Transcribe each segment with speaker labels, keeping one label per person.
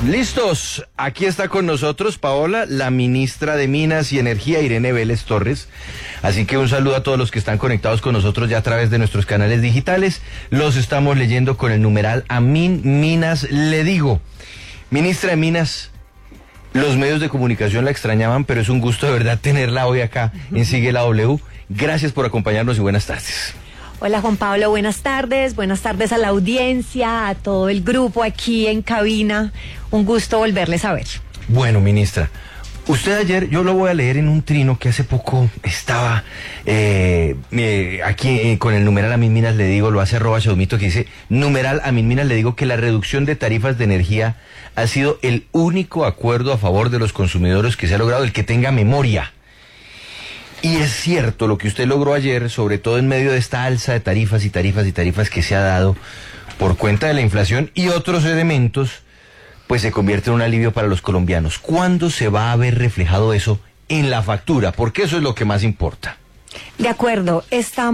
Speaker 1: Listos, aquí está con nosotros Paola, la ministra de Minas y Energía, Irene Vélez Torres. Así que un saludo a todos los que están conectados con nosotros ya a través de nuestros canales digitales. Los estamos leyendo con el numeral Amin Minas Le Digo. Ministra de Minas, los medios de comunicación la extrañaban, pero es un gusto de verdad tenerla hoy acá en Sigue la W. Gracias por acompañarnos y buenas tardes.
Speaker 2: Hola Juan Pablo, buenas tardes a la audiencia, a todo el grupo aquí en cabina, un gusto volverles a ver.
Speaker 1: Bueno, ministra, usted ayer, yo lo voy a leer en un trino que hace poco estaba aquí con el numeral Amin Minas Le Digo, lo hace @Chaumito, que dice, numeral Amin Minas Le Digo que la reducción de tarifas de energía ha sido el único acuerdo a favor de los consumidores que se ha logrado, el que tenga memoria. Y es cierto lo que usted logró ayer, sobre todo en medio de esta alza de tarifas que se ha dado por cuenta de la inflación y otros elementos, pues se convierte en un alivio para los colombianos. ¿Cuándo se va a ver reflejado eso en la factura? Porque eso es lo que más importa.
Speaker 2: De acuerdo,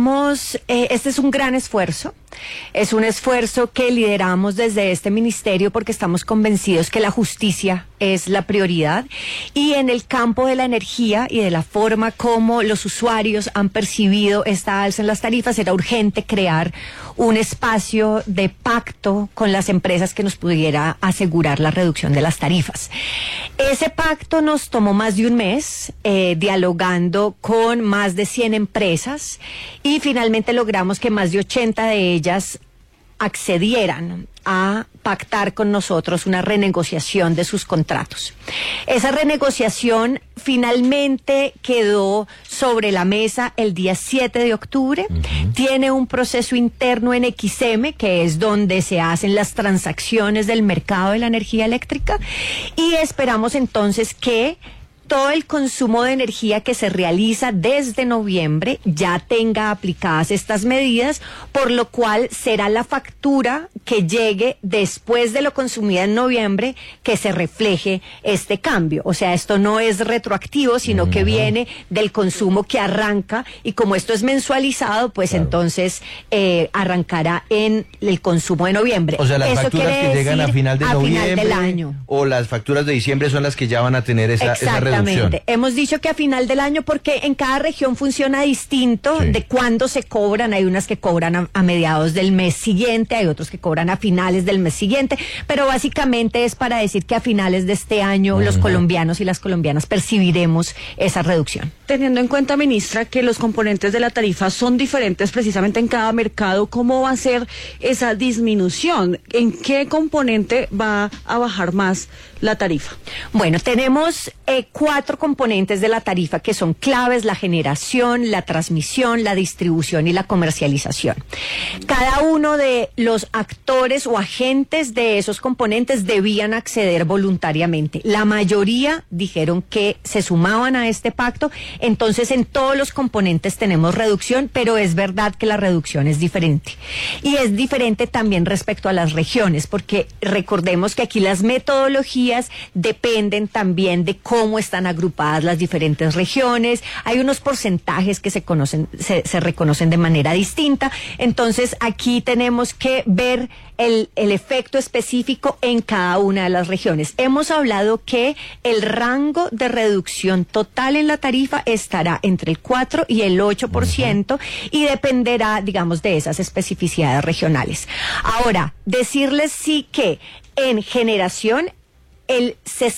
Speaker 2: este es un gran esfuerzo. Es un esfuerzo que lideramos desde este ministerio porque estamos convencidos que la justicia es la prioridad, y en el campo de la energía y de la forma como los usuarios han percibido esta alza en las tarifas, era urgente crear un espacio de pacto con las empresas que nos pudiera asegurar la reducción de las tarifas. Ese pacto nos tomó más de un mes, dialogando con más de 100 empresas, y finalmente logramos que más de 80 de ellas accedieran a pactar con nosotros una renegociación de sus contratos. Esa renegociación finalmente quedó sobre la mesa el día 7 de octubre. Tiene un proceso interno en XM, que es donde se hacen las transacciones del mercado de la energía eléctrica, y esperamos entonces que todo el consumo de energía que se realiza desde noviembre ya tenga aplicadas estas medidas, por lo cual será la factura que llegue después de lo consumido en noviembre que se refleje este cambio. O sea, esto no es retroactivo, sino que viene del consumo que arranca, y como esto es mensualizado, pues claro, entonces arrancará en el consumo de noviembre.
Speaker 1: O sea, las facturas que llegan a final de noviembre
Speaker 2: del año,
Speaker 1: o las facturas de diciembre son las que ya van a tener esa reducción.
Speaker 2: Hemos dicho que a final del año, porque en cada región funciona distinto, sí, de cuándo se cobran. Hay unas que cobran a mediados del mes siguiente, hay otros que cobran a finales del mes siguiente, pero básicamente es para decir que a finales de este año los colombianos y las colombianas percibiremos esa reducción.
Speaker 3: Teniendo en cuenta, ministra, que los componentes de la tarifa son diferentes precisamente en cada mercado, ¿cómo va a ser esa disminución? ¿En qué componente va a bajar más la tarifa?
Speaker 2: Bueno, tenemos 4 componentes de la tarifa que son claves: la generación, la transmisión, la distribución y la comercialización. Cada uno de los actores o agentes de esos componentes debían acceder voluntariamente. La mayoría dijeron que se sumaban a este pacto, entonces en todos los componentes tenemos reducción, pero es verdad que la reducción es diferente. Y es diferente también respecto a las regiones, porque recordemos que aquí las metodologías dependen también de cómo están agrupadas las diferentes regiones. Hay unos porcentajes que se reconocen de manera distinta. Entonces aquí tenemos que ver el efecto específico en cada una de las regiones. Hemos hablado que el rango de reducción total en la tarifa estará entre el 4 y el 8%, y dependerá, digamos, de esas especificidades regionales. Ahora, decirles sí que en generación, el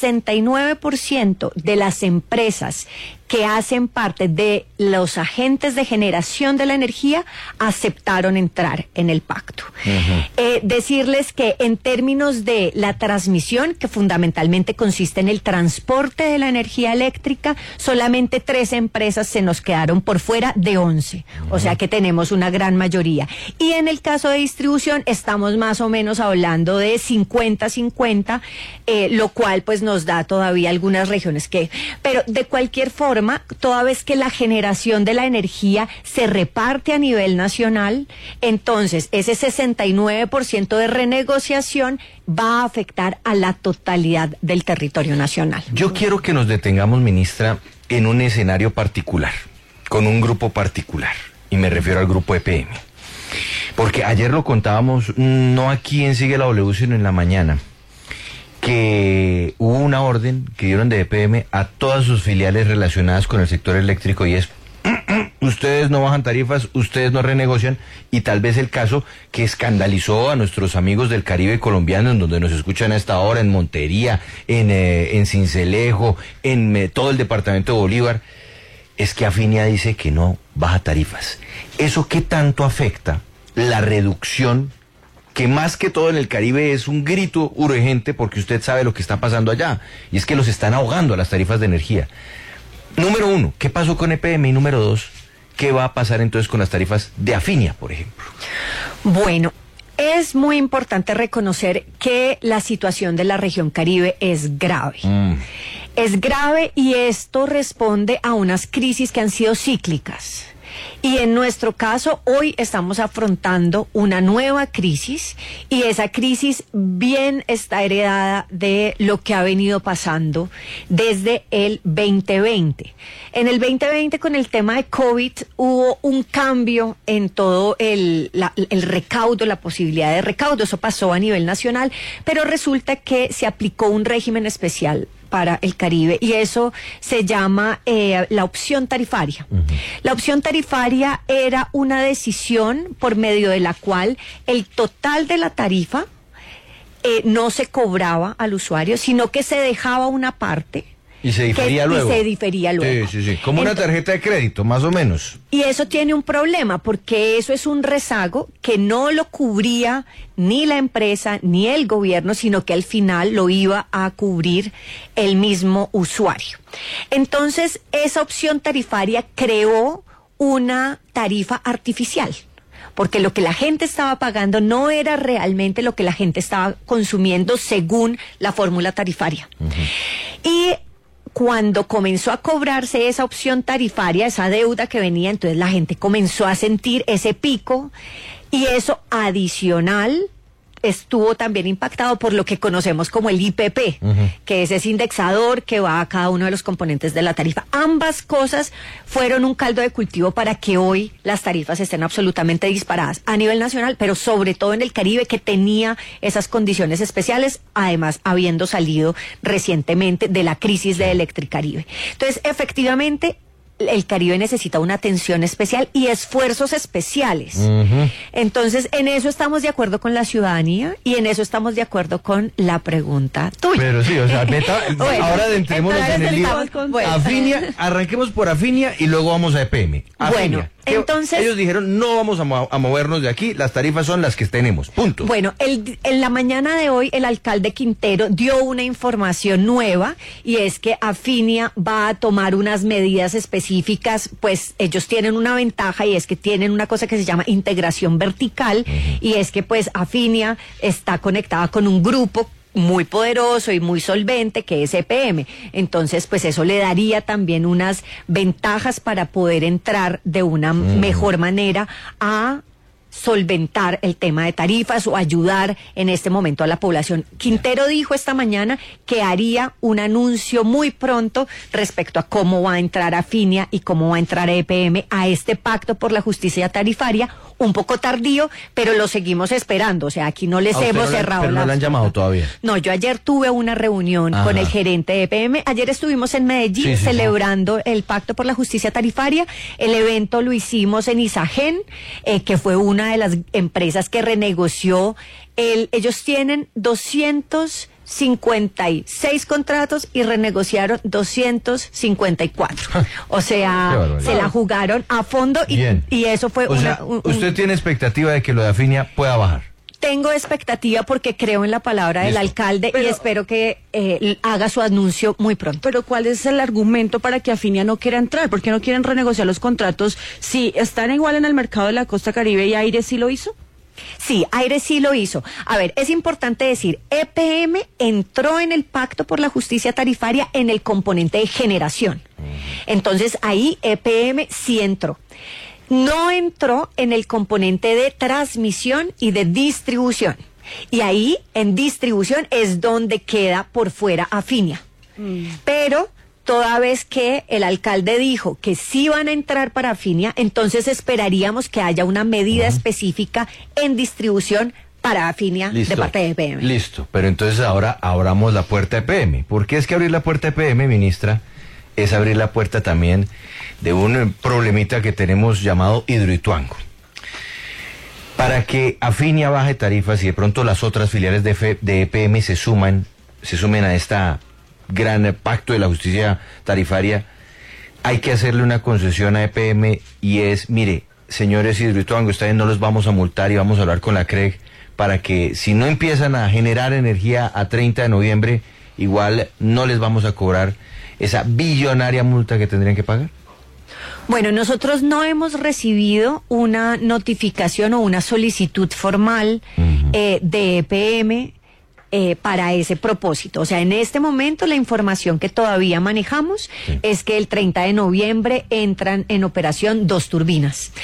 Speaker 2: 69% de las empresas que hacen parte de los agentes de generación de la energía aceptaron entrar en el pacto. Decirles que en términos de la transmisión, que fundamentalmente consiste en el transporte de la energía eléctrica, solamente 3 empresas se nos quedaron por fuera de 11. O sea que tenemos una gran mayoría. Y en el caso de distribución estamos más o menos hablando de 50-50, lo cual pues nos da todavía algunas regiones que... Pero de cualquier forma, toda vez que la generación de la energía se reparte a nivel nacional, entonces ese 69% de renegociación va a afectar a la totalidad del territorio nacional.
Speaker 1: Yo quiero que nos detengamos, ministra, en un escenario particular, con un grupo particular, y me refiero al grupo EPM. Porque ayer lo contábamos, no aquí en Sigue la W, sino en la mañana, que que hubo una orden que dieron de EPM a todas sus filiales relacionadas con el sector eléctrico y es: ustedes no bajan tarifas, ustedes no renegocian, y tal vez el caso que escandalizó a nuestros amigos del Caribe colombiano, en donde nos escuchan a esta hora, en Montería, en Sincelejo, en todo el departamento de Bolívar, es que Afinia dice que no baja tarifas. ¿Eso qué tanto afecta la reducción, que más que todo en el Caribe es un grito urgente porque usted sabe lo que está pasando allá, y es que los están ahogando a las tarifas de energía? Número uno, ¿qué pasó con EPM? Y número dos, ¿qué va a pasar entonces con las tarifas de Afinia, por ejemplo?
Speaker 2: Bueno, es muy importante reconocer que la situación de la región Caribe es grave. Es grave, y esto responde a unas crisis que han sido cíclicas. Y en nuestro caso, hoy estamos afrontando una nueva crisis, y esa crisis bien está heredada de lo que ha venido pasando desde el 2020. En el 2020, con el tema de COVID, hubo un cambio en todo el recaudo, la posibilidad de recaudo. Eso pasó a nivel nacional, pero resulta que se aplicó un régimen especial para el Caribe, y eso se llama la opción tarifaria. La opción tarifaria era una decisión por medio de la cual el total de la tarifa no se cobraba al usuario, sino que se dejaba una parte.
Speaker 1: Y se difería luego.
Speaker 2: Y se difería luego.
Speaker 1: Sí. Como una tarjeta de crédito, más o menos.
Speaker 2: Y eso tiene un problema, porque eso es un rezago que no lo cubría ni la empresa ni el gobierno, sino que al final lo iba a cubrir el mismo usuario. Entonces, esa opción tarifaria creó una tarifa artificial, porque lo que la gente estaba pagando no era realmente lo que la gente estaba consumiendo según la fórmula tarifaria. Y cuando comenzó a cobrarse esa opción tarifaria, esa deuda que venía, entonces la gente comenzó a sentir ese pico, y eso adicional estuvo también impactado por lo que conocemos como el IPP, que es ese indexador que va a cada uno de los componentes de la tarifa. Ambas cosas fueron un caldo de cultivo para que hoy las tarifas estén absolutamente disparadas a nivel nacional, pero sobre todo en el Caribe, que tenía esas condiciones especiales, además habiendo salido recientemente de la crisis de Electricaribe. Entonces, efectivamente, el Caribe necesita una atención especial y esfuerzos especiales. Entonces, en eso estamos de acuerdo con la ciudadanía, y en eso estamos de acuerdo con la pregunta tuya.
Speaker 1: Pero sí, o sea,
Speaker 2: Bueno,
Speaker 1: ahora adentrémonos en el lío. Afinia, arranquemos por Afinia y luego vamos a EPM. Afinia.
Speaker 2: Bueno, entonces,
Speaker 1: ellos dijeron: no vamos a movernos de aquí, las tarifas son las que tenemos, punto.
Speaker 2: Bueno, en la mañana de hoy el alcalde Quintero dio una información nueva, y es que Afinia va a tomar unas medidas específicas. Pues ellos tienen una ventaja, y es que tienen una cosa que se llama integración vertical, y es que pues Afinia está conectada con un grupo muy poderoso y muy solvente, que es EPM. Entonces, pues eso le daría también unas ventajas para poder entrar de una mejor manera a solventar el tema de tarifas o ayudar en este momento a la población. Quintero dijo esta mañana que haría un anuncio muy pronto respecto a cómo va a entrar Afinia y cómo va a entrar EPM a este pacto por la justicia tarifaria. Un poco tardío, pero lo seguimos esperando. O sea, aquí no les hemos cerrado.
Speaker 1: Pero no le han llamado todavía.
Speaker 2: No, yo ayer tuve una reunión con el gerente de EPM. Ayer estuvimos en Medellín celebrando el pacto por la justicia tarifaria. El evento lo hicimos en Isagen, que fue una de las empresas que renegoció. Ellos tienen 256 contratos y renegociaron 254. O sea, se la jugaron a fondo, y eso fue
Speaker 1: ¿usted tiene expectativa de que lo de Afinia pueda bajar?
Speaker 2: Tengo expectativa porque creo en la palabra del alcalde, y espero que haga su anuncio muy pronto.
Speaker 3: Pero ¿cuál es el argumento para que Afinia no quiera entrar? ¿Por qué no quieren renegociar los contratos si están igual en el mercado de la costa Caribe y Aire sí lo hizo?
Speaker 2: Sí, Aire sí lo hizo. A ver, es importante decir, EPM entró en el pacto por la justicia tarifaria en el componente de generación. Entonces ahí EPM sí entró. No entró en el componente de transmisión y de distribución. Y ahí, en distribución, es donde queda por fuera Afinia. Pero toda vez que el alcalde dijo que sí van a entrar para Afinia, entonces esperaríamos que haya una medida específica en distribución para Afinia de parte de EPM.
Speaker 1: Listo, pero entonces ahora abramos la puerta de EPM. ¿Por qué es que abrir la puerta de EPM, ministra? Es abrir la puerta también de un problemita que tenemos llamado Hidroituango. Para que Afinia baje tarifas y de pronto las otras filiales de EPM se sumen a esta gran pacto de la justicia tarifaria, hay que hacerle una concesión a EPM y es, mire, señores Hidroituango, ustedes no los vamos a multar y vamos a hablar con la CREG para que si no empiezan a generar energía a 30 de noviembre, igual no les vamos a cobrar esa billonaria multa que tendrían que pagar.
Speaker 2: Bueno, nosotros no hemos recibido una notificación o una solicitud formal de EPM para ese propósito. O sea, en este momento la información que todavía manejamos es que el 30 de noviembre entran en operación 2 turbinas.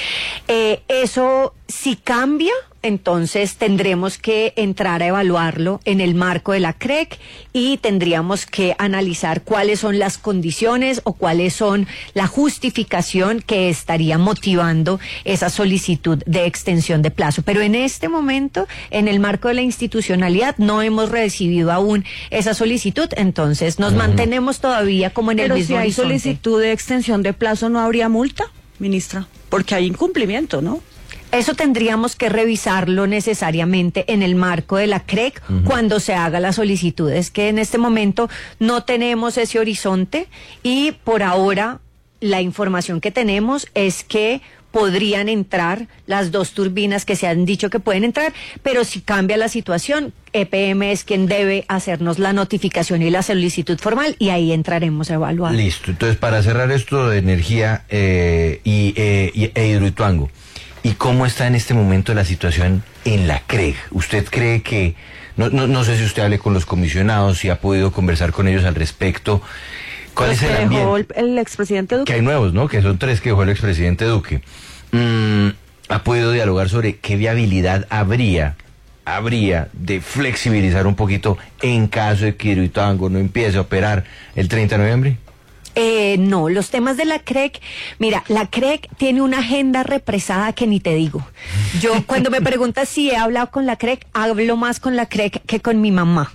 Speaker 2: Eso si cambia, entonces tendremos que entrar a evaluarlo en el marco de la CREG y tendríamos que analizar cuáles son las condiciones o cuáles son la justificación que estaría motivando esa solicitud de extensión de plazo. Pero en este momento, en el marco de la institucionalidad, no hemos recibido aún esa solicitud, entonces nos mantenemos todavía como en el mismo
Speaker 3: Pero si hay
Speaker 2: horizonte.
Speaker 3: solicitud de extensión de plazo, ¿no habría multa, ministra? Porque hay incumplimiento, ¿no?
Speaker 2: Eso tendríamos que revisarlo necesariamente en el marco de la CREG cuando se haga la solicitud. Es que en este momento no tenemos ese horizonte y por ahora la información que tenemos es que podrían entrar las 2 turbinas que se han dicho que pueden entrar, pero si cambia la situación, EPM es quien debe hacernos la notificación y la solicitud formal y ahí entraremos a evaluar.
Speaker 1: Listo, entonces para cerrar esto de energía e Hidroituango, ¿y cómo está en este momento la situación en la CREG? ¿Usted cree que, no sé si usted hable con los comisionados, si ha podido conversar con ellos al respecto? ¿Cuál es el ambiente?
Speaker 3: El expresidente Duque.
Speaker 1: Que hay nuevos, ¿no? Que son 3 que dejó el expresidente Duque. ¿Ha podido dialogar sobre qué viabilidad habría de flexibilizar un poquito en caso de que Hidroituango no empiece a operar el 30 de noviembre?
Speaker 2: No, los temas de la CREG, mira, la CREG tiene una agenda represada que ni te digo. Yo cuando me preguntas si he hablado con la CREG, hablo más con la CREG que con mi mamá.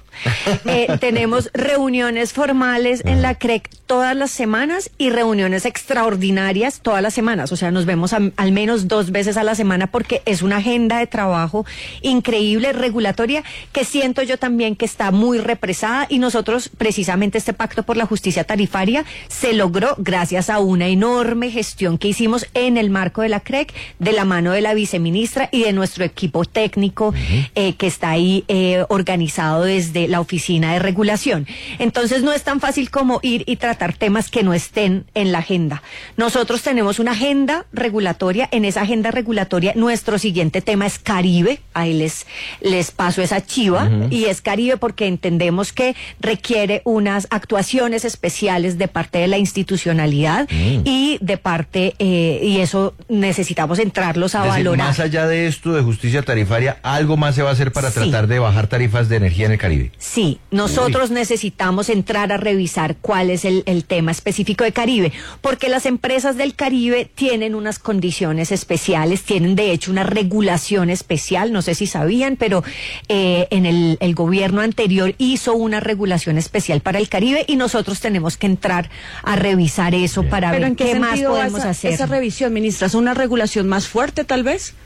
Speaker 2: Tenemos reuniones formales en la CREG todas las semanas y reuniones extraordinarias todas las semanas. O sea, nos vemos al menos 2 veces a la semana porque es una agenda de trabajo increíble, regulatoria, que siento yo también que está muy represada y nosotros, precisamente este pacto por la justicia tarifaria, se logró gracias a una enorme gestión que hicimos en el marco de la CREG, de la mano de la viceministra y de nuestro equipo técnico que está ahí organizado desde la oficina de regulación. Entonces no es tan fácil como ir y tratar temas que no estén en la agenda. Nosotros tenemos una agenda regulatoria, en esa agenda regulatoria nuestro siguiente tema es Caribe, ahí les paso esa chiva, y es Caribe porque entendemos que requiere unas actuaciones especiales de parte de la institucionalidad y de parte, y eso necesitamos entrarlos a valorar.
Speaker 1: Más allá de esto de justicia tarifaria, ¿algo más se va a hacer para tratar de bajar tarifas de energía en el Caribe?
Speaker 2: Sí, nosotros necesitamos entrar a revisar cuál es el tema específico de Caribe, porque las empresas del Caribe tienen unas condiciones especiales, tienen de hecho una regulación especial, no sé si sabían, pero en el gobierno anterior hizo una regulación especial para el Caribe y nosotros tenemos que entrar a revisar eso para
Speaker 3: ¿Pero
Speaker 2: ver
Speaker 3: en qué
Speaker 2: más podemos hacer.
Speaker 3: Esa revisión, ministra, ¿es una regulación más fuerte tal vez?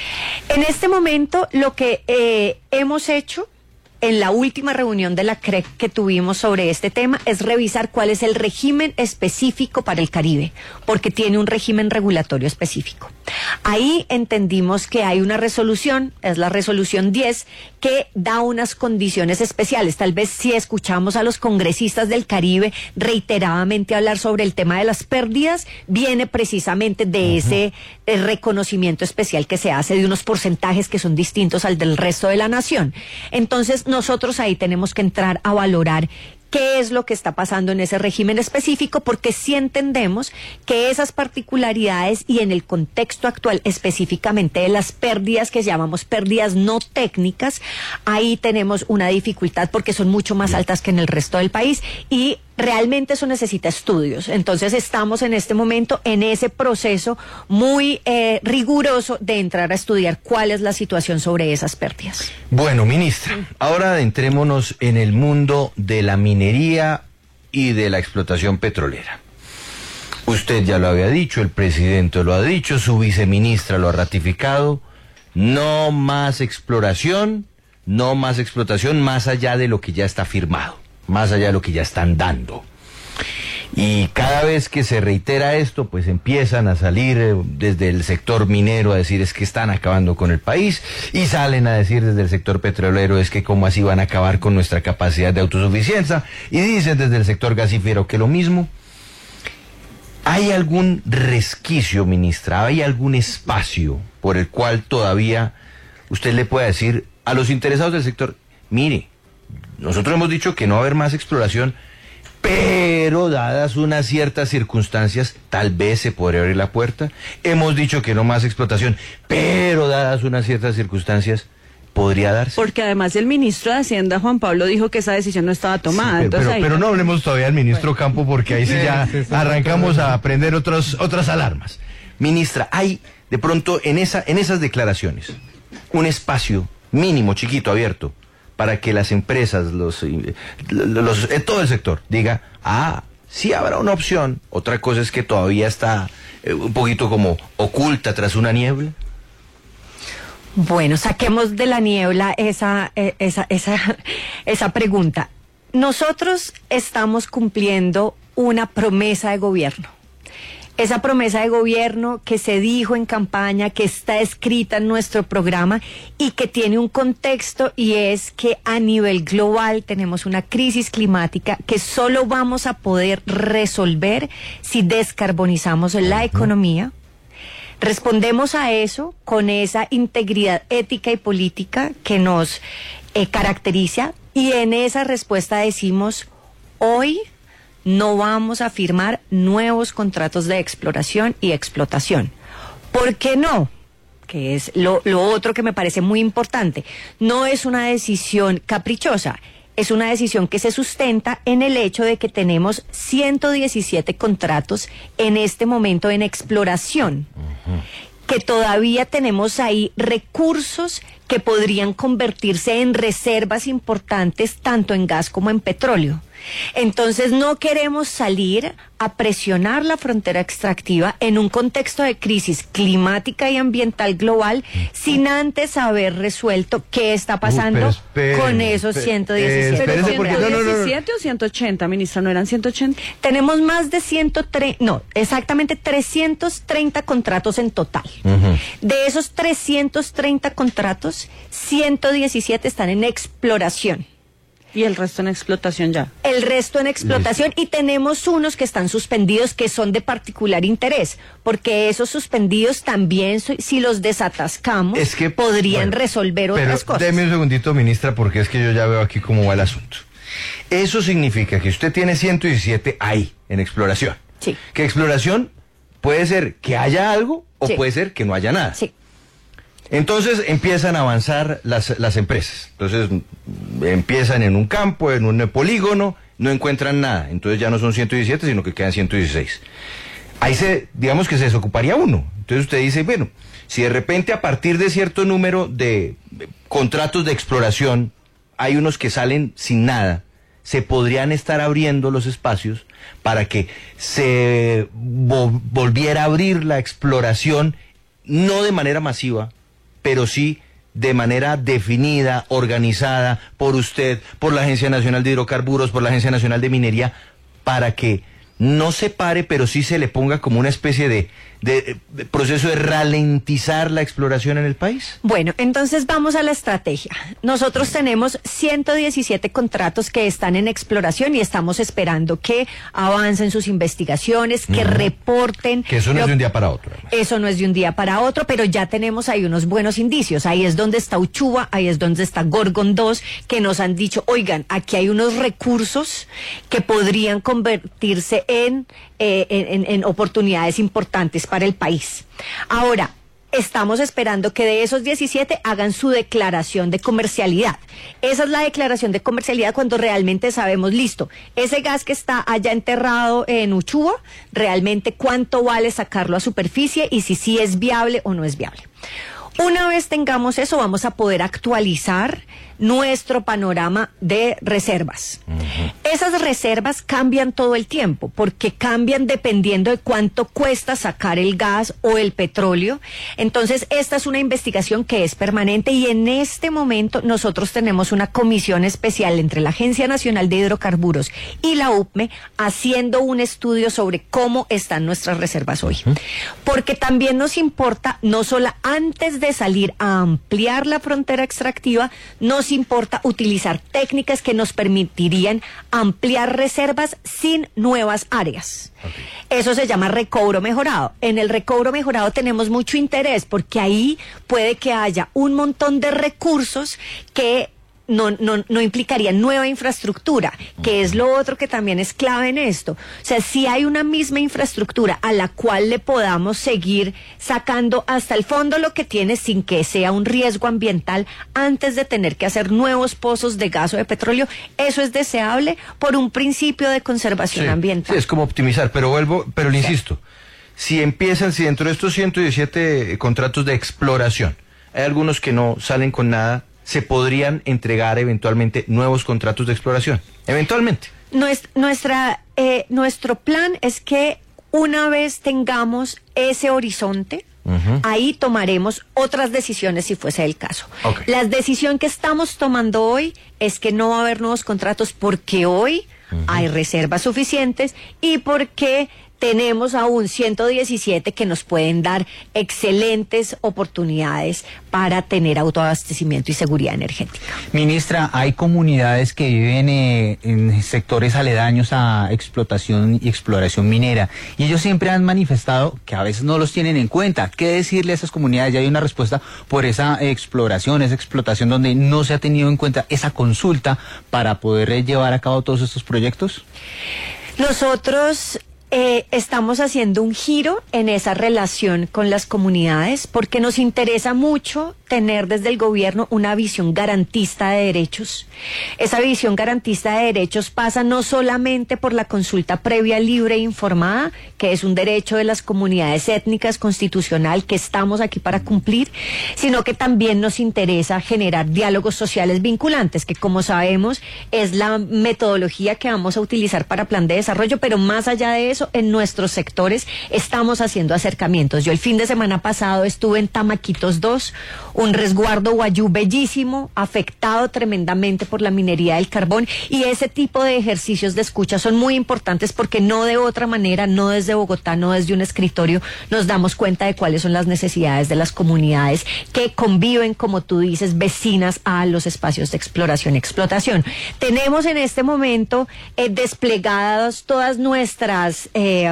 Speaker 2: En este momento lo que hemos hecho en la última reunión de la CREG que tuvimos sobre este tema es revisar cuál es el régimen específico para el Caribe, porque tiene un régimen regulatorio específico. Ahí entendimos que hay una resolución, es la resolución 10, que da unas condiciones especiales. Tal vez si escuchamos a los congresistas del Caribe reiteradamente hablar sobre el tema de las pérdidas, viene precisamente de ese reconocimiento especial que se hace de unos porcentajes que son distintos al del resto de la nación. Entonces, nosotros ahí tenemos que entrar a valorar qué es lo que está pasando en ese régimen específico, porque sí entendemos que esas particularidades y en el contexto actual específicamente de las pérdidas que llamamos pérdidas no técnicas, ahí tenemos una dificultad porque son mucho más altas que en el resto del país y realmente eso necesita estudios. Entonces estamos en este momento en ese proceso muy riguroso de entrar a estudiar cuál es la situación sobre esas pérdidas.
Speaker 1: Bueno, ministra, ahora adentrémonos en el mundo de la minería y de la explotación petrolera. Usted ya lo había dicho, el presidente lo ha dicho, su viceministra lo ha ratificado. No más exploración, no más explotación más allá de lo que ya está firmado, más allá de lo que ya están dando. Y cada vez que se reitera esto, pues empiezan a salir desde el sector minero a decir es que están acabando con el país, y salen a decir desde el sector petrolero es que cómo así van a acabar con nuestra capacidad de autosuficiencia, y dicen desde el sector gasífero que lo mismo. ¿Hay algún resquicio, ministra? ¿Hay algún espacio por el cual todavía usted le pueda decir a los interesados del sector, mire, nosotros hemos dicho que no va a haber más exploración, pero dadas unas ciertas circunstancias, tal vez se podría abrir la puerta? Hemos dicho que no más explotación, pero dadas unas ciertas circunstancias, podría darse.
Speaker 3: Porque además el ministro de Hacienda, Juan Pablo, dijo que esa decisión no estaba tomada.
Speaker 1: Sí,
Speaker 3: entonces
Speaker 1: pero no hablemos todavía del ministro Campo, porque ahí sí ya arrancamos a prender otras alarmas. Ministra, hay de pronto en esas declaraciones un espacio mínimo, chiquito, abierto, para que las empresas, todo el sector diga, sí habrá una opción. Otra cosa es que todavía está un poquito como oculta tras una niebla.
Speaker 2: Bueno, saquemos de la niebla esa pregunta. Nosotros estamos cumpliendo una promesa de gobierno. Esa promesa de gobierno que se dijo en campaña, que está escrita en nuestro programa y que tiene un contexto, y es que a nivel global tenemos una crisis climática que solo vamos a poder resolver si descarbonizamos la economía. Respondemos a eso con esa integridad ética y política que nos caracteriza, y en esa respuesta decimos, hoy no vamos a firmar nuevos contratos de exploración y explotación. ¿Por qué no? Que es lo otro que me parece muy importante. No es una decisión caprichosa, es una decisión que se sustenta en el hecho de que tenemos 117 contratos en este momento en exploración, que todavía tenemos ahí recursos que podrían convertirse en reservas importantes tanto en gas como en petróleo. Entonces no queremos salir a presionar la frontera extractiva en un contexto de crisis climática y ambiental global sin antes haber resuelto qué está pasando con esos 117.
Speaker 3: ¿Pero
Speaker 1: porque
Speaker 3: 117 o 180, ministra? ¿No eran 180?
Speaker 2: Tenemos más de 330 contratos en total. De esos 330 contratos, 117 están en exploración.
Speaker 3: Y el resto en explotación ya.
Speaker 2: El resto en explotación, y tenemos unos que están suspendidos que son de particular interés, porque esos suspendidos también, si los desatascamos, podrían resolver otras cosas.
Speaker 1: Deme un segundito, ministra, porque es que yo ya veo aquí cómo va el asunto. Eso significa que usted tiene 117 ahí, en exploración.
Speaker 2: Sí.
Speaker 1: Que exploración puede ser que haya algo o
Speaker 2: Sí.
Speaker 1: puede ser que no haya nada.
Speaker 2: Sí.
Speaker 1: Entonces empiezan a avanzar las empresas. Entonces empiezan en un campo, en un polígono, no encuentran nada. Entonces ya no son 117, sino que quedan 116. Ahí digamos que se desocuparía uno. Entonces usted dice, bueno, si de repente a partir de cierto número de contratos de exploración hay unos que salen sin nada, se podrían estar abriendo los espacios para que se volviera a abrir la exploración, no de manera masiva, pero sí de manera definida, organizada por usted, por la Agencia Nacional de Hidrocarburos, por la Agencia Nacional de Minería, para que no se pare, pero sí se le ponga como una especie de proceso de ralentizar la exploración en el país?
Speaker 2: Bueno, entonces vamos a la estrategia. Nosotros tenemos 117 contratos que están en exploración y estamos esperando que avancen sus investigaciones, que reporten.
Speaker 1: Que eso no es de un día para otro. Además.
Speaker 2: Eso no es de un día para otro, pero ya tenemos ahí unos buenos indicios. Ahí es donde está Uchuva, ahí es donde está Gorgon 2, que nos han dicho, oigan, aquí hay unos recursos que podrían convertirse en oportunidades importantes para el país. Ahora, estamos esperando que de esos 17 hagan su declaración de comercialidad. Esa es la declaración de comercialidad cuando realmente sabemos, listo, ese gas que está allá enterrado en Uchuva, realmente cuánto vale sacarlo a superficie y si sí es viable o no es viable. Una vez tengamos eso, vamos a poder actualizar nuestro panorama de reservas. Esas reservas cambian todo el tiempo, porque cambian dependiendo de cuánto cuesta sacar el gas o el petróleo. Entonces, esta es una investigación que es permanente y en este momento nosotros tenemos una comisión especial entre la Agencia Nacional de Hidrocarburos y la UPME haciendo un estudio sobre cómo están nuestras reservas hoy. Porque también nos importa, no solo antes de salir a ampliar la frontera extractiva, nos importa utilizar técnicas que nos permitirían ampliar reservas sin nuevas áreas. Eso se llama recobro mejorado. En el recobro mejorado tenemos mucho interés porque ahí puede que haya un montón de recursos que no implicaría nueva infraestructura, que es lo otro que también es clave en esto. O sea, si hay una misma infraestructura a la cual le podamos seguir sacando hasta el fondo lo que tiene sin que sea un riesgo ambiental antes de tener que hacer nuevos pozos de gas o de petróleo, eso es deseable por un principio de conservación ambiental.
Speaker 1: Sí, es como optimizar, pero le insisto, si dentro de estos 117 contratos de exploración, hay algunos que no salen con nada, se podrían entregar eventualmente nuevos contratos de exploración, eventualmente.
Speaker 2: Nuestro plan es que una vez tengamos ese horizonte, ahí tomaremos otras decisiones si fuese el caso. La decisión que estamos tomando hoy es que no va a haber nuevos contratos porque hoy hay reservas suficientes y porque tenemos aún 117 que nos pueden dar excelentes oportunidades para tener autoabastecimiento y seguridad energética.
Speaker 4: Ministra, hay comunidades que viven en sectores aledaños a explotación y exploración minera y ellos siempre han manifestado que a veces no los tienen en cuenta. ¿Qué decirle a esas comunidades? Ya hay una respuesta por esa exploración, esa explotación donde no se ha tenido en cuenta esa consulta para poder llevar a cabo todos estos proyectos.
Speaker 2: Nosotros estamos haciendo un giro en esa relación con las comunidades porque nos interesa mucho tener desde el gobierno una visión garantista de derechos. Esa visión garantista de derechos pasa no solamente por la consulta previa, libre e informada, que es un derecho de las comunidades étnicas constitucional que estamos aquí para cumplir, sino que también nos interesa generar diálogos sociales vinculantes, que como sabemos es la metodología que vamos a utilizar para plan de desarrollo, pero más allá de eso, en nuestros sectores estamos haciendo acercamientos. Yo el fin de semana pasado estuve en Tamaquitos 2, un resguardo guayú bellísimo, afectado tremendamente por la minería del carbón, y ese tipo de ejercicios de escucha son muy importantes porque no de otra manera, no desde Bogotá, no desde un escritorio, nos damos cuenta de cuáles son las necesidades de las comunidades que conviven, como tú dices, vecinas a los espacios de exploración y explotación. Tenemos en este momento desplegadas todas nuestras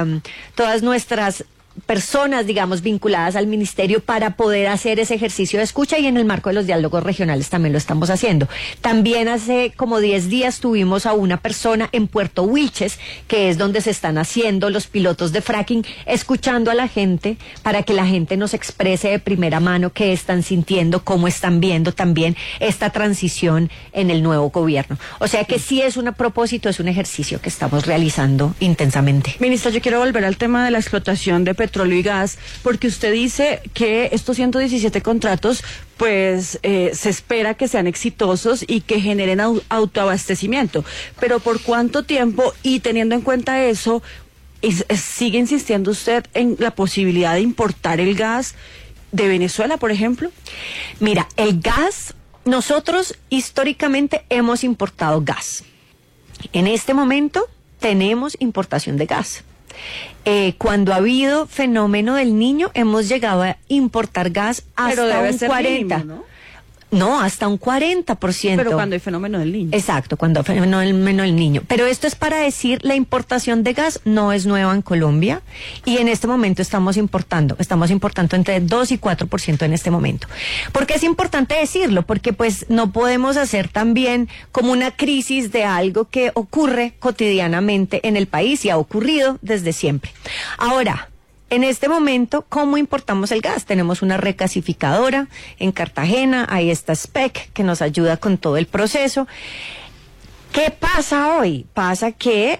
Speaker 2: personas, digamos, vinculadas al ministerio para poder hacer ese ejercicio de escucha, y en el marco de los diálogos regionales también lo estamos haciendo. También hace como 10 días tuvimos a una persona en Puerto Wilches, que es donde se están haciendo los pilotos de fracking, escuchando a la gente para que la gente nos exprese de primera mano qué están sintiendo, cómo están viendo también esta transición en el nuevo gobierno. O sea que sí es un propósito, es un ejercicio que estamos realizando intensamente.
Speaker 3: Ministra, yo quiero volver al tema de la explotación de petróleo y gas, porque usted dice que estos 117 contratos, pues se espera que sean exitosos y que generen autoabastecimiento. Pero ¿por cuánto tiempo? Y teniendo en cuenta eso, ¿sigue insistiendo usted en la posibilidad de importar el gas de Venezuela, por ejemplo?
Speaker 2: Mira, el gas, nosotros históricamente hemos importado gas. En este momento tenemos importación de gas. Cuando ha habido fenómeno del Niño, hemos llegado a importar gas hasta un 40%.
Speaker 3: Mínimo, ¿no?
Speaker 2: No, hasta un 40%.
Speaker 3: Pero cuando hay fenómeno del Niño.
Speaker 2: Exacto, cuando hay fenómeno del Niño. Pero esto es para decir, la importación de gas no es nueva en Colombia y en este momento estamos importando entre 2 y 4% en este momento. ¿Por qué es importante decirlo? Porque pues no podemos hacer también como una crisis de algo que ocurre cotidianamente en el país y ha ocurrido desde siempre. Ahora, en este momento, ¿cómo importamos el gas? Tenemos una recasificadora en Cartagena, ahí está SPEC, que nos ayuda con todo el proceso. ¿Qué pasa hoy? Pasa que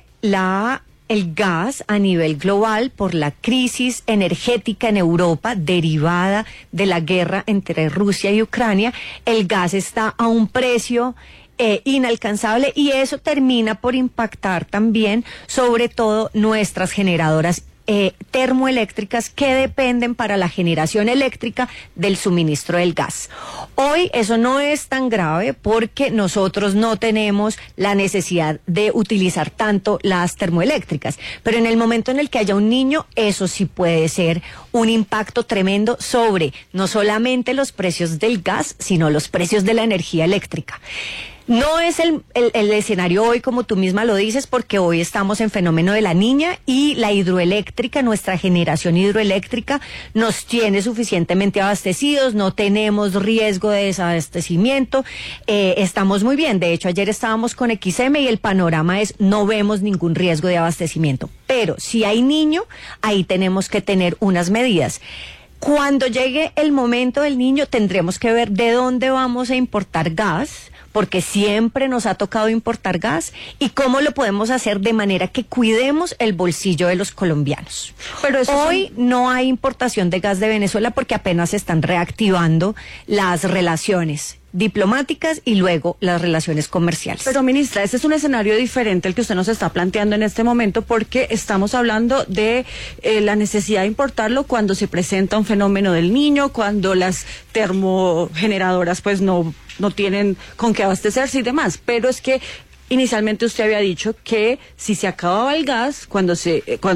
Speaker 2: el gas a nivel global, por la crisis energética en Europa derivada de la guerra entre Rusia y Ucrania, el gas está a un precio inalcanzable y eso termina por impactar también sobre todo nuestras generadoras termoeléctricas que dependen para la generación eléctrica del suministro del gas. Hoy eso no es tan grave porque nosotros no tenemos la necesidad de utilizar tanto las termoeléctricas, pero en el momento en el que haya un niño, eso sí puede ser un impacto tremendo sobre no solamente los precios del gas, sino los precios de la energía eléctrica. No es el escenario hoy, como tú misma lo dices, porque hoy estamos en fenómeno de la Niña y la hidroeléctrica, nuestra generación hidroeléctrica, nos tiene suficientemente abastecidos, no tenemos riesgo de desabastecimiento, estamos muy bien. De hecho, ayer estábamos con XM y el panorama es no vemos ningún riesgo de abastecimiento. Pero si hay niño, ahí tenemos que tener unas medidas. Cuando llegue el momento del niño, tendremos que ver de dónde vamos a importar gas, porque siempre nos ha tocado importar gas, y cómo lo podemos hacer de manera que cuidemos el bolsillo de los colombianos. Pero hoy no hay importación de gas de Venezuela porque apenas se están reactivando las relaciones diplomáticas y luego las relaciones comerciales.
Speaker 3: Pero ministra, este es un escenario diferente el que usted nos está planteando en este momento, porque estamos hablando de la necesidad de importarlo cuando se presenta un fenómeno del Niño, cuando las termogeneradoras pues no tienen con qué abastecerse y demás, pero es que inicialmente usted había dicho que si se acababa el gas, cuando se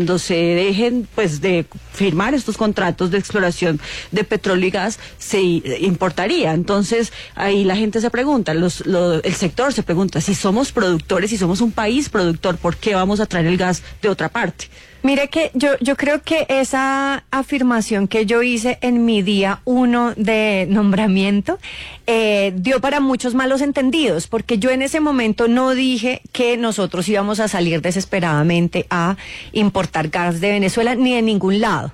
Speaker 3: dejen pues de firmar estos contratos de exploración de petróleo y gas, se importaría. Entonces ahí la gente se pregunta, el sector se pregunta, si somos productores, si somos un país productor, ¿por qué vamos a traer el gas de otra parte?
Speaker 2: Mire que yo creo que esa afirmación que yo hice en mi día 1 de nombramiento dio para muchos malos entendidos, porque yo en ese momento no dije que nosotros íbamos a salir desesperadamente a importar gas de Venezuela ni de ningún lado,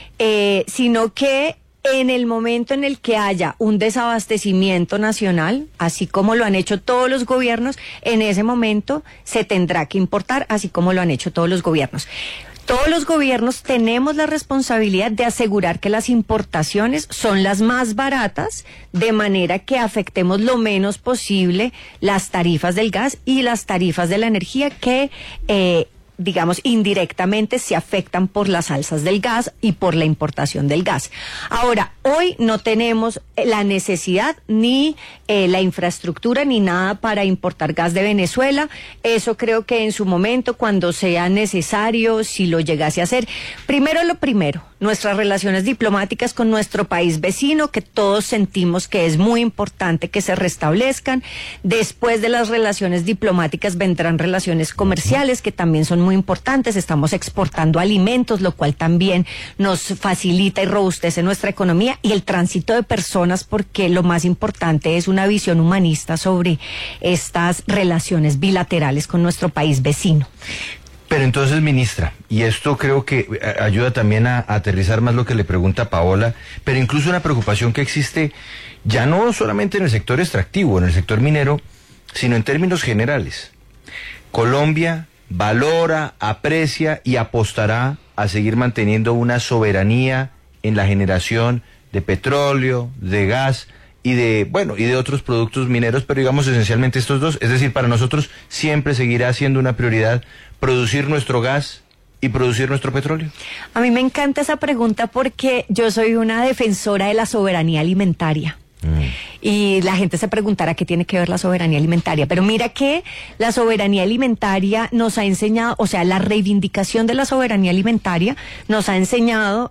Speaker 2: sino que en el momento en el que haya un desabastecimiento nacional, así como lo han hecho todos los gobiernos, en ese momento se tendrá que importar, así como lo han hecho todos los gobiernos. Todos los gobiernos tenemos la responsabilidad de asegurar que las importaciones son las más baratas, de manera que afectemos lo menos posible las tarifas del gas y las tarifas de la energía que digamos, indirectamente se afectan por las alzas del gas y por la importación del gas. Ahora, hoy no tenemos la necesidad ni la infraestructura ni nada para importar gas de Venezuela. Eso creo que en su momento, cuando sea necesario, si lo llegase a hacer. Primero lo primero, nuestras relaciones diplomáticas con nuestro país vecino, que todos sentimos que es muy importante que se restablezcan. Después de las relaciones diplomáticas vendrán relaciones comerciales, que también son muy importantes. Estamos exportando alimentos, lo cual también nos facilita y robustece nuestra economía, y el tránsito de personas, porque lo más importante es una visión humanista sobre estas relaciones bilaterales con nuestro país vecino.
Speaker 1: Pero entonces, ministra, y esto creo que ayuda también a aterrizar más lo que le pregunta Paola, pero incluso una preocupación que existe ya no solamente en el sector extractivo, en el sector minero, sino en términos generales. Colombia valora, aprecia y apostará a seguir manteniendo una soberanía en la generación de petróleo, de gas y de otros productos mineros, pero digamos esencialmente estos dos. Es decir, para nosotros siempre seguirá siendo una prioridad producir nuestro gas y producir nuestro petróleo.
Speaker 2: A mí me encanta esa pregunta porque yo soy una defensora de la soberanía alimentaria. Y la gente se preguntará qué tiene que ver la soberanía alimentaria. Pero mira que la soberanía alimentaria nos ha enseñado, o sea, la reivindicación de la soberanía alimentaria nos ha enseñado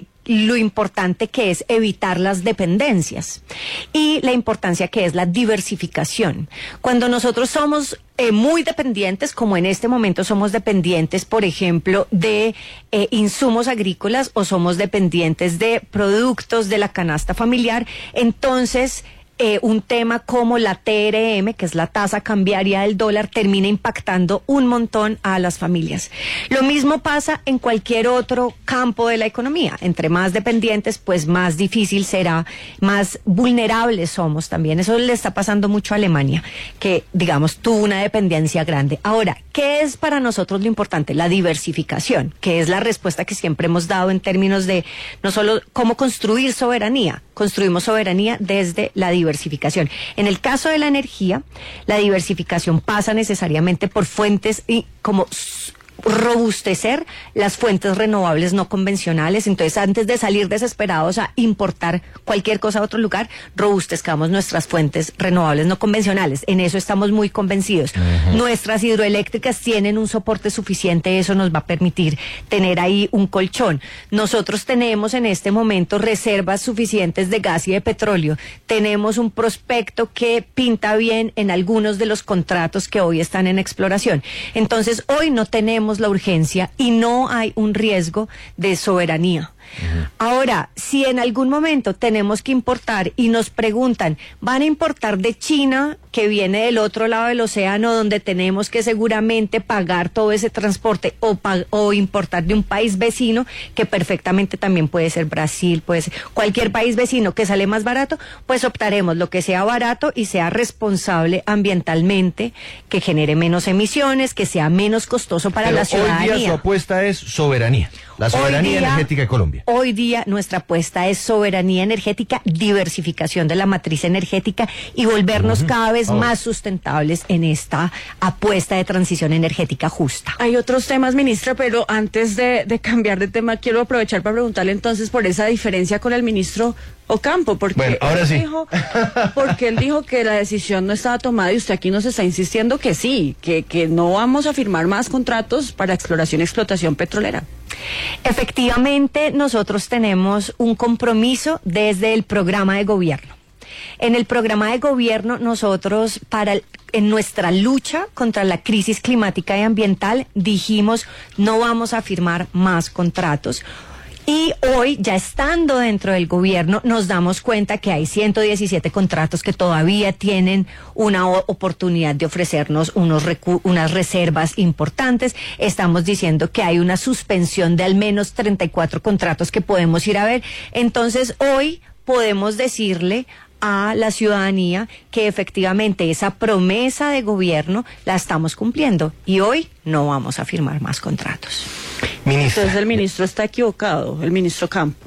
Speaker 2: lo importante que es evitar las dependencias y la importancia que es la diversificación. Cuando nosotros somos muy dependientes, como en este momento somos dependientes, por ejemplo, de insumos agrícolas o somos dependientes de productos de la canasta familiar, entonces un tema como la TRM, que es la tasa cambiaria del dólar, termina impactando un montón a las familias. Lo mismo pasa en cualquier otro campo de la economía. Entre más dependientes, pues más difícil será, más vulnerables somos también. Eso le está pasando mucho a Alemania, que, digamos, tuvo una dependencia grande. Ahora, ¿qué es para nosotros lo importante? La diversificación, que es la respuesta que siempre hemos dado en términos de no solo cómo construir soberanía, construimos soberanía desde la diversificación. En el caso de la energía, la diversificación pasa necesariamente por fuentes y como robustecer las fuentes renovables no convencionales. Entonces, antes de salir desesperados a importar cualquier cosa a otro lugar, robustezcamos nuestras fuentes renovables no convencionales. En eso estamos muy convencidos. Nuestras hidroeléctricas tienen un soporte suficiente, eso nos va a permitir tener ahí un colchón. Nosotros tenemos en este momento reservas suficientes de gas y de petróleo. Tenemos un prospecto que pinta bien en algunos de los contratos que hoy están en exploración. Entonces, hoy no tenemos la urgencia y no hay un riesgo de soberanía. Ahora, si en algún momento tenemos que importar y nos preguntan, ¿van a importar de China, que viene del otro lado del océano, donde tenemos que seguramente pagar todo ese transporte, o importar de un país vecino, que perfectamente también puede ser Brasil, puede ser cualquier país vecino que sale más barato? Pues optaremos lo que sea barato y sea responsable ambientalmente, que genere menos emisiones, que sea menos costoso para la ciudadanía.
Speaker 1: Hoy día su apuesta es soberanía, la soberanía energética de Colombia.
Speaker 2: Hoy día nuestra apuesta es soberanía energética, diversificación de la matriz energética y volvernos cada vez más sustentables en esta apuesta de transición energética justa.
Speaker 3: Hay otros temas, ministra, pero antes de cambiar de tema, quiero aprovechar para preguntarle entonces por esa diferencia con el ministro Ocampo, porque
Speaker 1: bueno, ahora sí.
Speaker 3: Porque él dijo que la decisión no estaba tomada y usted aquí nos está insistiendo que sí, que no vamos a firmar más contratos para exploración y explotación petrolera.
Speaker 2: Efectivamente, nosotros tenemos un compromiso desde el programa de gobierno. En el programa de gobierno nosotros en nuestra lucha contra la crisis climática y ambiental dijimos no vamos a firmar más contratos. Y hoy, ya estando dentro del gobierno, nos damos cuenta que hay 117 contratos que todavía tienen una oportunidad de ofrecernos unas reservas importantes. Estamos diciendo que hay una suspensión de al menos 34 contratos que podemos ir a ver. Entonces, hoy podemos decirle a la ciudadanía que efectivamente esa promesa de gobierno la estamos cumpliendo y hoy no vamos a firmar más contratos.
Speaker 3: Ministra. Entonces el ministro está equivocado, el ministro Campo.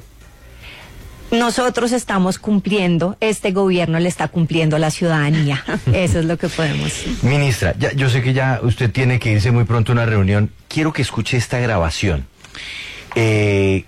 Speaker 2: Nosotros estamos cumpliendo, este gobierno le está cumpliendo a la ciudadanía. Eso es lo que podemos decir.
Speaker 1: Ministra, yo sé que ya usted tiene que irse muy pronto a una reunión. Quiero que escuche esta grabación que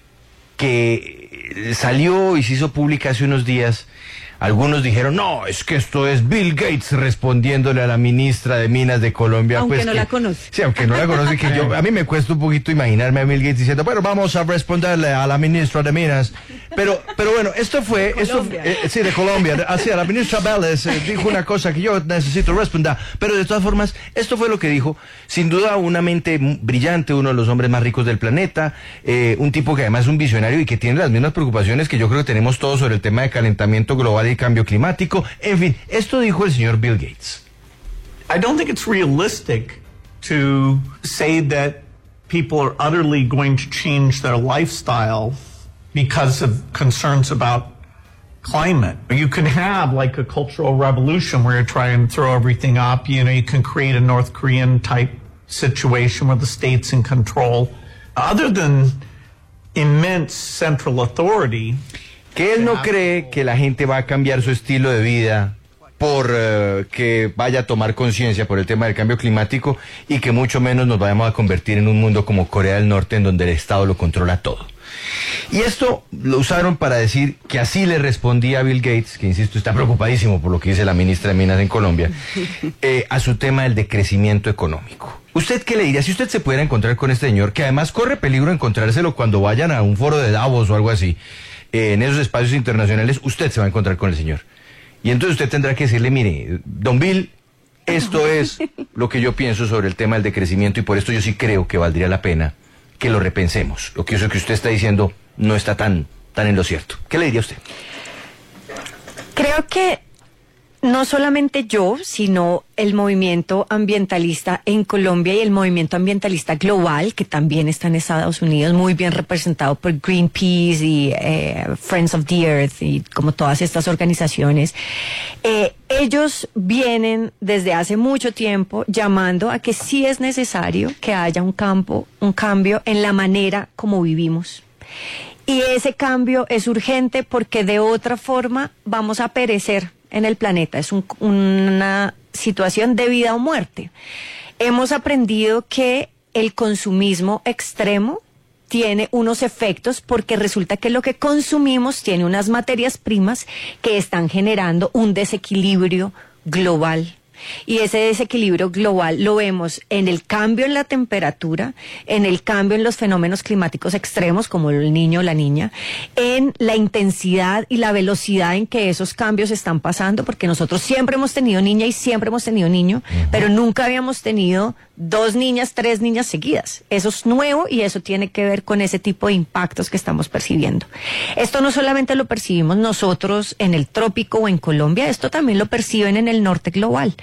Speaker 1: salió y se hizo pública hace unos días. Algunos dijeron, no, es que esto es Bill Gates respondiéndole a la ministra de Minas de Colombia.
Speaker 3: Aunque
Speaker 1: pues
Speaker 3: no la conoce.
Speaker 1: Sí, aunque no la conoce, que a mí me cuesta un poquito imaginarme a Bill Gates diciendo, bueno, vamos a responderle a la ministra de Minas. Pero bueno, de Colombia. Así, a la ministra Vélez dijo una cosa que yo necesito responder. Pero de todas formas, esto fue lo que dijo. Sin duda, una mente brillante, uno de los hombres más ricos del planeta, un tipo que además es un visionario y que tiene las mismas preocupaciones que yo creo que tenemos todos sobre el tema de calentamiento global y cambio climático. En fin, esto dijo el señor Bill Gates.
Speaker 5: I don't think it's realistic to say that people are utterly going to change their lifestyle because of concerns about climate. You can have like a cultural revolution where you try and throw everything up. You can create a North Korean type situation where the state's in control. Other than immense central authority.
Speaker 1: Que él no cree que la gente va a cambiar su estilo de vida por que vaya a tomar conciencia por el tema del cambio climático y que mucho menos nos vayamos a convertir en un mundo como Corea del Norte, en donde el Estado lo controla todo. Y esto lo usaron para decir que así le respondía a Bill Gates, que insisto está preocupadísimo por lo que dice la ministra de Minas en Colombia, a su tema del decrecimiento económico. ¿Usted qué le diría si usted se pudiera encontrar con este señor, que además corre peligro encontrárselo cuando vayan a un foro de Davos o algo así, en esos espacios internacionales, usted se va a encontrar con el señor? Y entonces usted tendrá que decirle, mire, don Bill, esto es lo que yo pienso sobre el tema del decrecimiento y por esto yo sí creo que valdría la pena que lo repensemos. Lo que eso que usted está diciendo no está tan en lo cierto. ¿Qué le diría usted?
Speaker 2: Creo que no solamente yo, sino el movimiento ambientalista en Colombia y el movimiento ambientalista global, que también está en Estados Unidos, muy bien representado por Greenpeace y Friends of the Earth y como todas estas organizaciones, ellos vienen desde hace mucho tiempo llamando a que sí es necesario que haya un cambio en la manera como vivimos. Y ese cambio es urgente porque de otra forma vamos a perecer en el planeta. Es una situación de vida o muerte. Hemos aprendido que el consumismo extremo tiene unos efectos porque resulta que lo que consumimos tiene unas materias primas que están generando un desequilibrio global. Y ese desequilibrio global lo vemos en el cambio en la temperatura, en el cambio en los fenómenos climáticos extremos como el niño o la niña, en la intensidad y la velocidad en que esos cambios están pasando, porque nosotros siempre hemos tenido niña y siempre hemos tenido niño, pero nunca habíamos tenido 2 niñas, 3 niñas seguidas. Eso es nuevo y eso tiene que ver con ese tipo de impactos que estamos percibiendo. Esto no solamente lo percibimos nosotros en el trópico o en Colombia, esto también lo perciben en el norte global.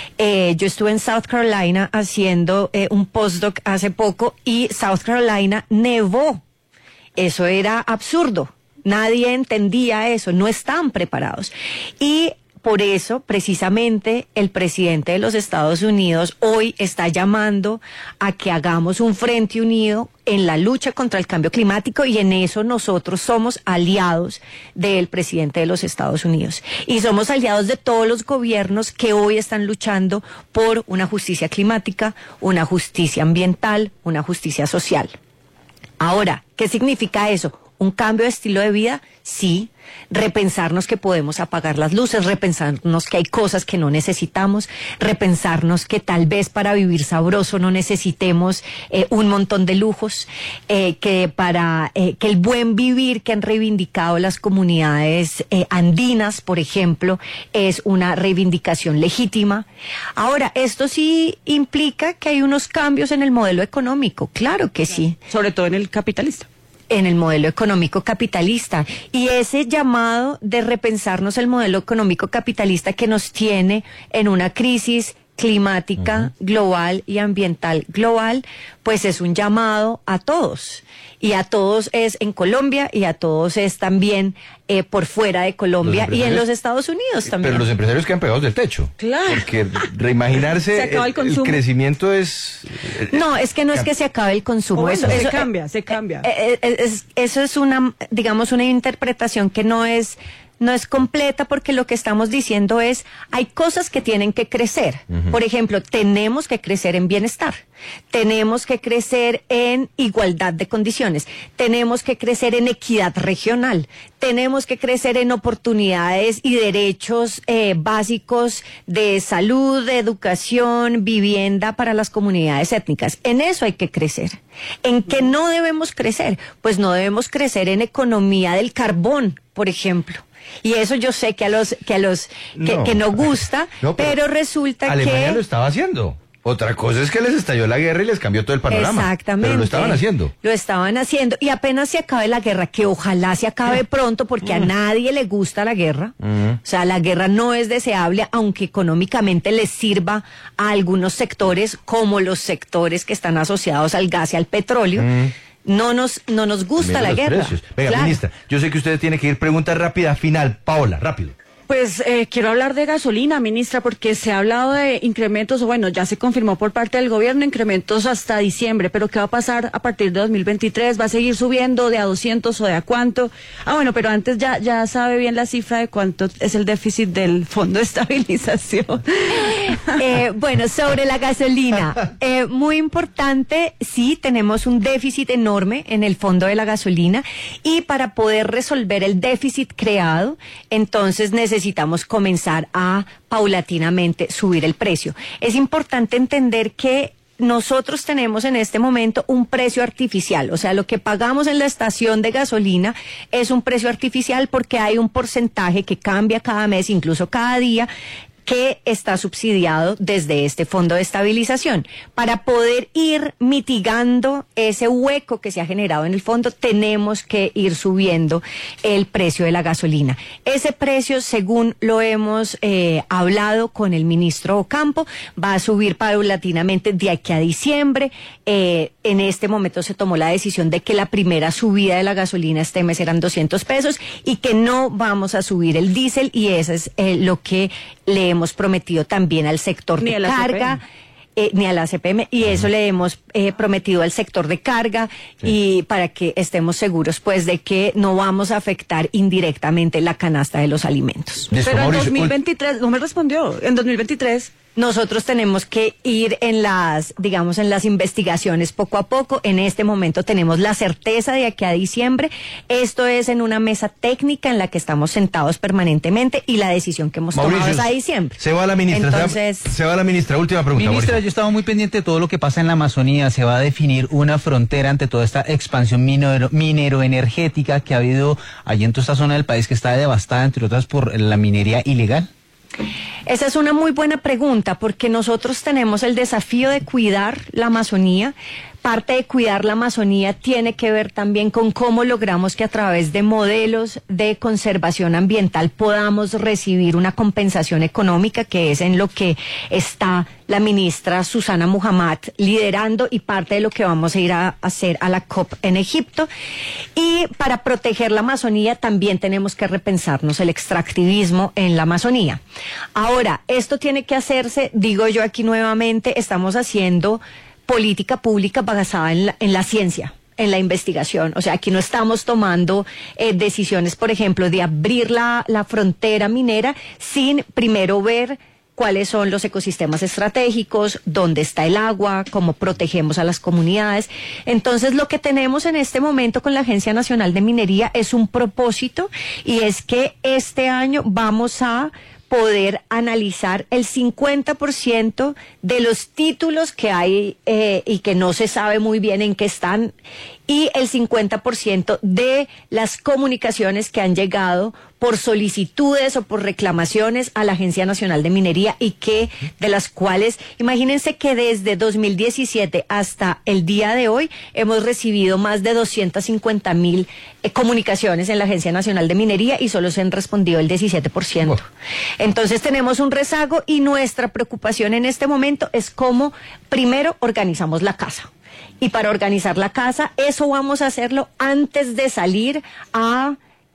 Speaker 2: Yo estuve en South Carolina haciendo un postdoc hace poco y South Carolina nevó. Eso era absurdo. Nadie entendía eso, no estaban preparados. Y por eso, precisamente, el presidente de los Estados Unidos hoy está llamando a que hagamos un frente unido en la lucha contra el cambio climático y en eso nosotros somos aliados del presidente de los Estados Unidos. Y somos aliados de todos los gobiernos que hoy están luchando por una justicia climática, una justicia ambiental, una justicia social. Ahora, ¿qué significa eso? ¿Un cambio de estilo de vida? Sí. Repensarnos que podemos apagar las luces, repensarnos que hay cosas que no necesitamos, repensarnos que tal vez para vivir sabroso no necesitemos un montón de lujos, que el buen vivir que han reivindicado las comunidades andinas, por ejemplo, es una reivindicación legítima. Ahora, esto sí implica que hay unos cambios en el modelo económico, claro que sí.
Speaker 3: Sobre todo en el capitalista.
Speaker 2: En el modelo económico capitalista. Y ese llamado de repensarnos el modelo económico capitalista que nos tiene en una crisis climática global y ambiental global, pues es un llamado a todos. Y a todos es en Colombia y a todos es también por fuera de Colombia y en los Estados Unidos también.
Speaker 1: Pero los empresarios quedan pegados del techo.
Speaker 2: Claro.
Speaker 1: Porque reimaginarse
Speaker 3: el
Speaker 1: crecimiento es...
Speaker 2: No, es que no es que se acabe el consumo.
Speaker 3: Eso se cambia.
Speaker 2: Eso es una, digamos, una interpretación que no es completa porque lo que estamos diciendo es, hay cosas que tienen que crecer. Por ejemplo, tenemos que crecer en bienestar, tenemos que crecer en igualdad de condiciones, tenemos que crecer en equidad regional, tenemos que crecer en oportunidades y derechos básicos de salud, de educación, vivienda para las comunidades étnicas. En eso hay que crecer. ¿En qué no debemos crecer? Pues no debemos crecer en economía del carbón, por ejemplo. Y eso yo sé que no gusta, pero resulta
Speaker 1: Alemania lo estaba haciendo. Otra cosa es que les estalló la guerra y les cambió todo el panorama.
Speaker 2: Exactamente.
Speaker 1: Pero lo estaban haciendo.
Speaker 2: Lo estaban haciendo. Y apenas se acabe la guerra, que ojalá se acabe pronto, porque a nadie le gusta la guerra. O sea, la guerra no es deseable, aunque económicamente les sirva a algunos sectores, como los sectores que están asociados al gas y al petróleo. No nos gusta la guerra.
Speaker 1: Venga,
Speaker 2: claro.
Speaker 1: ministra, yo sé que usted tiene que ir. Pregunta rápida, final. Paola, rápido.
Speaker 3: Pues quiero hablar de gasolina, ministra, porque se ha hablado de incrementos, bueno, ya se confirmó por parte del gobierno incrementos hasta diciembre, pero ¿qué va a pasar a partir de 2023? ¿Va a seguir subiendo de a 200 o de a cuánto? Bueno, pero antes ya sabe bien la cifra de cuánto es el déficit del Fondo de Estabilización.
Speaker 2: Bueno, sobre la gasolina, muy importante, sí, tenemos un déficit enorme en el fondo de la gasolina y para poder resolver el déficit creado, entonces necesitamos comenzar a paulatinamente subir el precio. Es importante entender que nosotros tenemos en este momento un precio artificial, o sea, lo que pagamos en la estación de gasolina es un precio artificial porque hay un porcentaje que cambia cada mes, incluso cada día, que está subsidiado desde este fondo de estabilización. Para poder ir mitigando ese hueco que se ha generado en el fondo, tenemos que ir subiendo el precio de la gasolina. Ese precio, según lo hemos hablado con el ministro Ocampo, va a subir paulatinamente de aquí a diciembre. En este momento se tomó la decisión de que la primera subida de la gasolina este mes eran 200 pesos y que no vamos a subir el diésel, y eso es lo que le hemos prometido también al sector de carga, ni a la CPM, y eso le hemos prometido al sector de carga, y para que estemos seguros pues de que no vamos a afectar indirectamente la canasta de los alimentos.
Speaker 3: Pero en 2023, no me respondió, en 2023...
Speaker 2: Nosotros tenemos que ir en las investigaciones poco a poco. En este momento tenemos la certeza de aquí a diciembre. Esto es en una mesa técnica en la que estamos sentados permanentemente y la decisión que hemos tomado es a diciembre.
Speaker 1: Se va la ministra.
Speaker 2: Entonces,
Speaker 1: se va la ministra. Última pregunta.
Speaker 4: Ministra,
Speaker 1: Mauricio.
Speaker 4: yo estaba muy pendiente de todo lo que pasa en la Amazonía. Se va a definir una frontera ante toda esta expansión minero-energética que ha habido allí en toda esta zona del país que está devastada, entre otras, por la minería ilegal.
Speaker 2: Esa es una muy buena pregunta, porque nosotros tenemos el desafío de cuidar la Amazonía. Parte de cuidar la Amazonía tiene que ver también con cómo logramos que a través de modelos de conservación ambiental podamos recibir una compensación económica, que es en lo que está la ministra Susana Muhammad liderando y parte de lo que vamos a ir a hacer a la COP en Egipto. Y para proteger la Amazonía también tenemos que repensarnos el extractivismo en la Amazonía. Ahora, esto tiene que hacerse, digo yo aquí nuevamente, estamos haciendo política pública basada en la ciencia, en la investigación. O sea, aquí no estamos tomando decisiones, por ejemplo, de abrir la frontera minera sin primero ver cuáles son los ecosistemas estratégicos, dónde está el agua, cómo protegemos a las comunidades. Entonces, lo que tenemos en este momento con la Agencia Nacional de Minería es un propósito, y es que este año vamos a poder analizar el 50% de los títulos que hay y que no se sabe muy bien en qué están, y el 50% de las comunicaciones que han llegado por solicitudes o por reclamaciones a la Agencia Nacional de Minería, y que de las cuales, imagínense que desde 2017 hasta el día de hoy hemos recibido más de 250,000 comunicaciones en la Agencia Nacional de Minería y solo se han respondido el 17%. Entonces tenemos un rezago, y nuestra preocupación en este momento es cómo primero organizamos la casa. Y para organizar la casa, eso vamos a hacerlo antes de salir a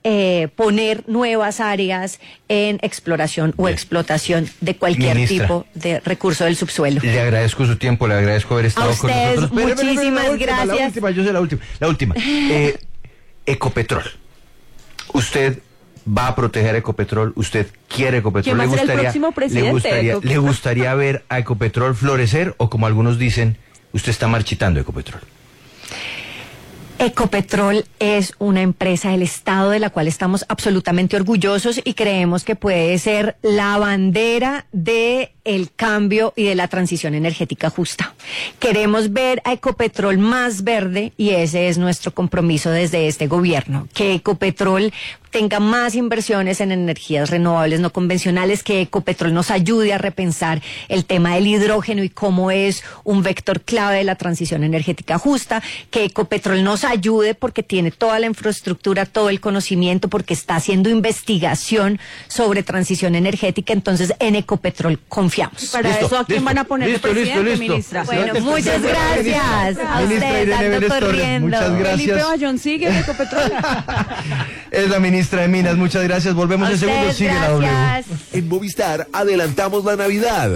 Speaker 2: poner nuevas áreas en exploración o explotación de cualquier tipo de recurso del subsuelo.
Speaker 1: Le agradezco su tiempo, le agradezco haber estado
Speaker 2: con nosotros. Muchísimas gracias.
Speaker 1: La última. Ecopetrol. Usted va a proteger a Ecopetrol, usted quiere Ecopetrol.
Speaker 3: ¿Quién va a ser el próximo presidente?
Speaker 1: ¿Le gustaría ver a Ecopetrol florecer, o, como algunos dicen, usted está marchitando Ecopetrol?
Speaker 2: Ecopetrol es una empresa del Estado de la cual estamos absolutamente orgullosos y creemos que puede ser la bandera de el cambio y de la transición energética justa. Queremos ver a Ecopetrol más verde, y ese es nuestro compromiso desde este gobierno, que Ecopetrol tenga más inversiones en energías renovables no convencionales, que Ecopetrol nos ayude a repensar el tema del hidrógeno y cómo es un vector clave de la transición energética justa, que Ecopetrol nos ayude porque tiene toda la infraestructura, todo el conocimiento, porque está haciendo investigación sobre transición energética. Entonces, en Ecopetrol confiamos.
Speaker 3: Para eso, ¿a quién van a poner de presidente, ministra?
Speaker 2: Bueno, muchas gracias a usted, tanto corriendo.
Speaker 1: Muchas gracias.
Speaker 3: Felipe Bayón sigue en Ecopetrol.
Speaker 1: Es la ministra ministra de Minas, muchas gracias. Volvemos
Speaker 2: A
Speaker 1: en segundos.
Speaker 2: ustedes,
Speaker 1: Sigue la W.
Speaker 2: gracias.
Speaker 6: En Movistar adelantamos la Navidad.